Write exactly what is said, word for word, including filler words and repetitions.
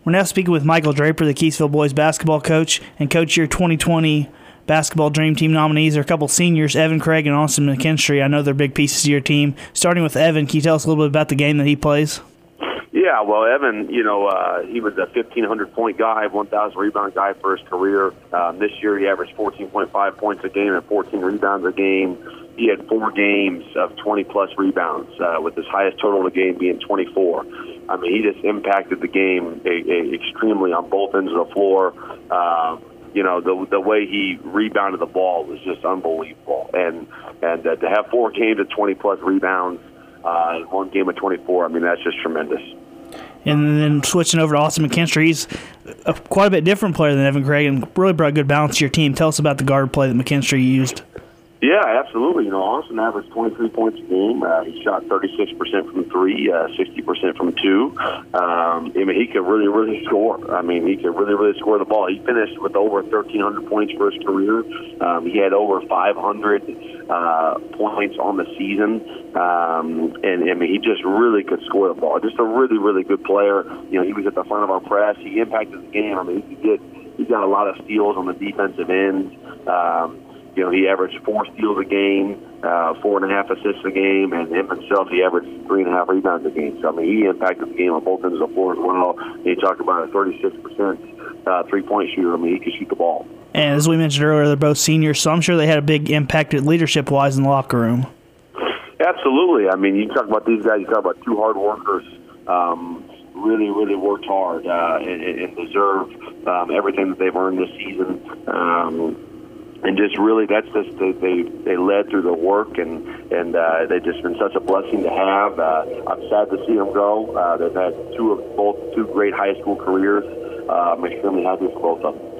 We're now speaking with Michael Draper, the Keysville boys basketball coach. And, Coach, your twenty twenty basketball Dream Team nominees are a couple seniors, Evan Craig and Austin McKinstry. I know they're big pieces of your team. Starting with Evan, can you tell us a little bit about the game that he plays? Yeah, well, Evan, you know, uh, he was a fifteen hundred point guy, one thousand rebound guy for his career. Um, this year he averaged fourteen point five points a game and fourteen rebounds a game. He had four games of twenty-plus rebounds, uh, with his highest total of the game being twenty-four. I mean, he just impacted the game a, a extremely on both ends of the floor. Uh, you know, the the way he rebounded the ball was just unbelievable. And and uh, to have four games of twenty-plus rebounds, uh, one game of twenty-four, I mean, that's just tremendous. And then switching over to Austin McKinstry, he's a, quite a bit different player than Evan Craig and really brought good balance to your team. Tell us about the guard play that McKinstry used. Yeah, absolutely. You know, Austin averaged twenty-three points a game. Uh, he shot thirty-six percent from three, uh, sixty percent from two. Um, I mean, he could really, really score. I mean, he could really, really score the ball. He finished with over thirteen hundred points for his career. Um, he had over five hundred uh, points on the season. Um, and, I mean, he just really could score the ball. Just a really, really good player. You know, he was at the front of our press. He impacted the game. I mean, he did. He got a lot of steals on the defensive end. Um, You know, he averaged four steals a game, uh, four and a half assists a game, and him himself, he averaged three and a half rebounds a game. So, I mean, he impacted the game on both ends of the floor as well. And he talked about a thirty-six percent uh, three-point shooter. I mean, he could shoot the ball. And as we mentioned earlier, they're both seniors, so I'm sure they had a big impact leadership-wise in the locker room. Absolutely. I mean, you talk about these guys, you talk about two hard workers, um, really, really worked hard uh, and, and deserve um, everything that they've earned this season. Um, And just really, that's just they they, they led through the work, and and uh, they've just been such a blessing to have. Uh, I'm sad to see them go. Uh, they've had two of both two great high school careers. Uh, I'm extremely happy for both of them.